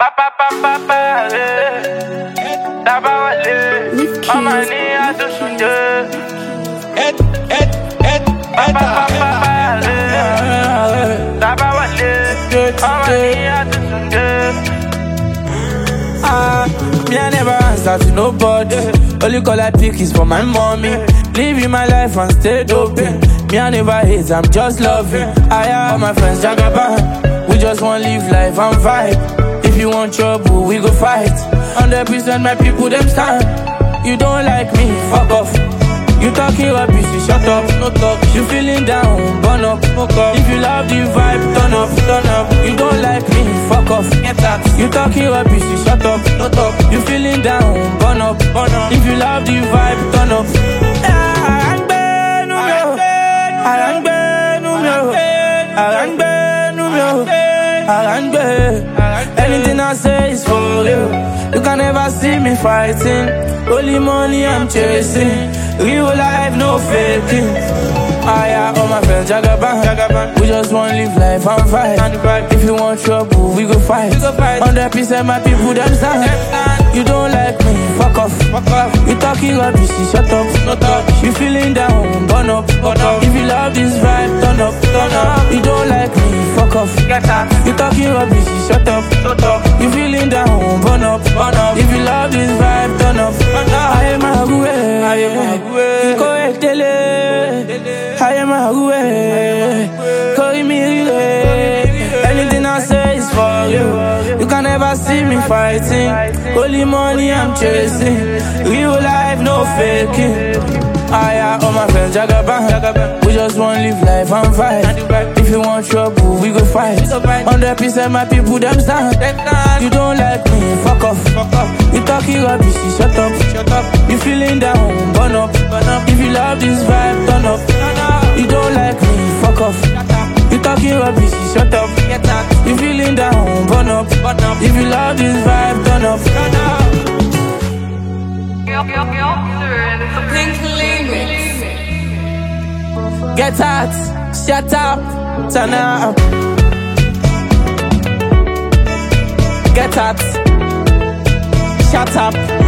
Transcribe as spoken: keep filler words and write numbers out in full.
Papa, papa, papa, Taba wale, mama ni atusunde. Et, et, et, Papa, papa, Taba wale, mama ni atusunde. Ah, me I never answer to nobody. Only call I pick is for my mommy. Living my life and stay open. Me I never hate, I'm just loving. I have all my friends jagaban. We just want live life and vibe. If you want trouble, we go fight. Hundred percent my people them stand. You don't like me, fuck off. You talking rubbish, you shut up, no talk. You feeling down, burn up, fuck up. If you love the vibe, turn up, turn up. You don't like me, fuck off, get out. You talking rubbish, you shut up, no talk. You feeling down, burn up, burn up. If you love the vibe, turn up. Anything I say is for you. You can never see me fighting. Only money I'm chasing. Real life, no faking. I have all my friends jagaban. We just want live life and fight. If you want trouble, we go fight. Hundred percent my people them stand. You don't like me, fuck off. You talking rubbish, shut up. You feeling down, burn up. If you love this vibe, turn up, turn up. You don't like me, fuck off. You talking rubbish, shut up. You feeling down, burn up. If you love this vibe, turn up. I am a way, I am a way. Go ahead, tele. I am a way. Call me relay. Anything I say is for you. You can never see me fighting. Only money I'm chasing. Real life, no faking. I have all my friends jagaban. We just want live life and fight. If you want trouble, we go fight. Hundred percent my people them stand. You don't like me, fuck off. You talking rubbish, shut up. You feeling down, burn up. If you love this vibe, turn up. You don't like me, fuck off. You talking rubbish, shut up. You feeling down, burn up. If you love this vibe, turn up. Get out, shut up, turn up. Get out, shut up.